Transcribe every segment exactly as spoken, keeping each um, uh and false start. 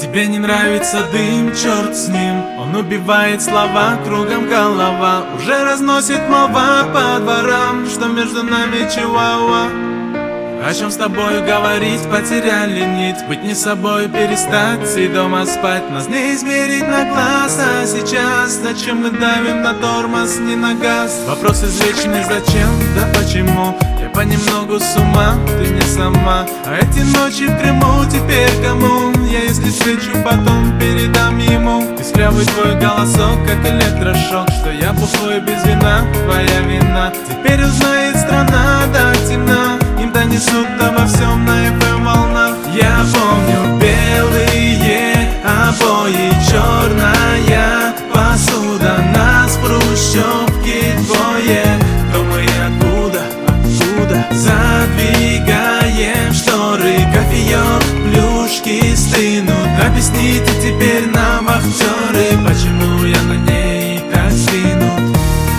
Тебе не нравится дым, черт с ним. Он убивает слова, кругом голова. Уже разносит молва по дворам, что между нами чиуауа. О чем с тобою говорить, потеряли нить. Быть не собой, перестать и дома спать. Нас не измерить на глаз, а сейчас зачем мы давим на тормоз, не на газ? Вопрос извечный, зачем, да почему? Я понемногу с ума, ты не сама. А эти ночи в Крыму теперь кому? Я если встречу, потом передам ему. Искрявый твой голосок, как электрошок. Что я бухой без вина, твоя вина. Теперь узнает страна, да темна. Им донесут обо всем на эф эм волнах. Я помню белые обои, черная посуда. Нас в хрущевке двое. Кто мы и откуда, откуда? Задвигаем шторы, кофеек, плюшки стынут. Объясните теперь нам, вахтеры, почему я на ней так сдвинут.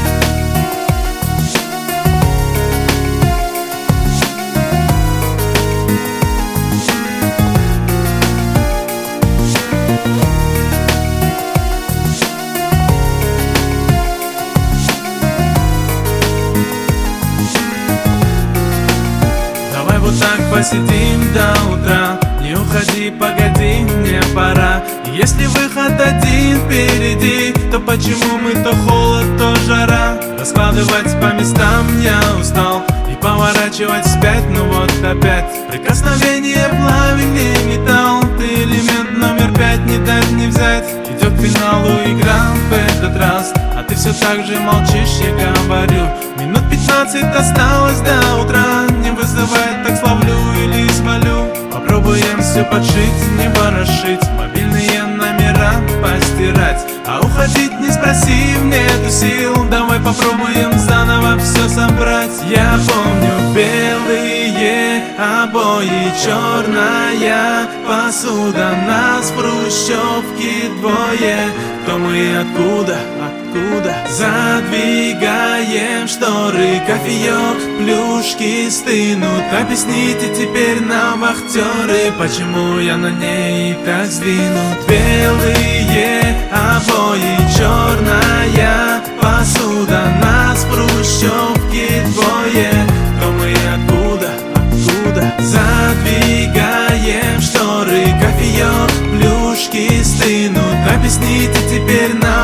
Давай вот так посидим до утра. Не уходи, погоди, мне пора. И если выход один впереди, то почему мы то холод, то жара? Раскладывать по местам я устал и поворачивать вспять, ну вот опять. Прикосновение плавили металл. Ты элемент номер пять, не дать не взять. Идет к финалу игра в этот раз, а ты все так же молчишь, я говорю. Минут пятнадцать осталось до утра. Не вызывает, так словлю или свалю. Попробуем все подшить, не ворошить, мобильные номера постирать. А уходить не спросив, нету сил. Давай попробуем заново все собрать. Я помню белые обои, черная посуда. Нас в хрущевке двое. Кто мы и откуда, откуда? Задвигаем шторы, кофеек, плюшки стынут. Объясните теперь нам, вахтеры, почему я на ней так сдвинут. Белые обои, черная посуда. Нас в хрущевке двое. Кто мы и откуда, откуда? Задвигаем шторы, кофеек, плюшки стынут. Объясните теперь нам,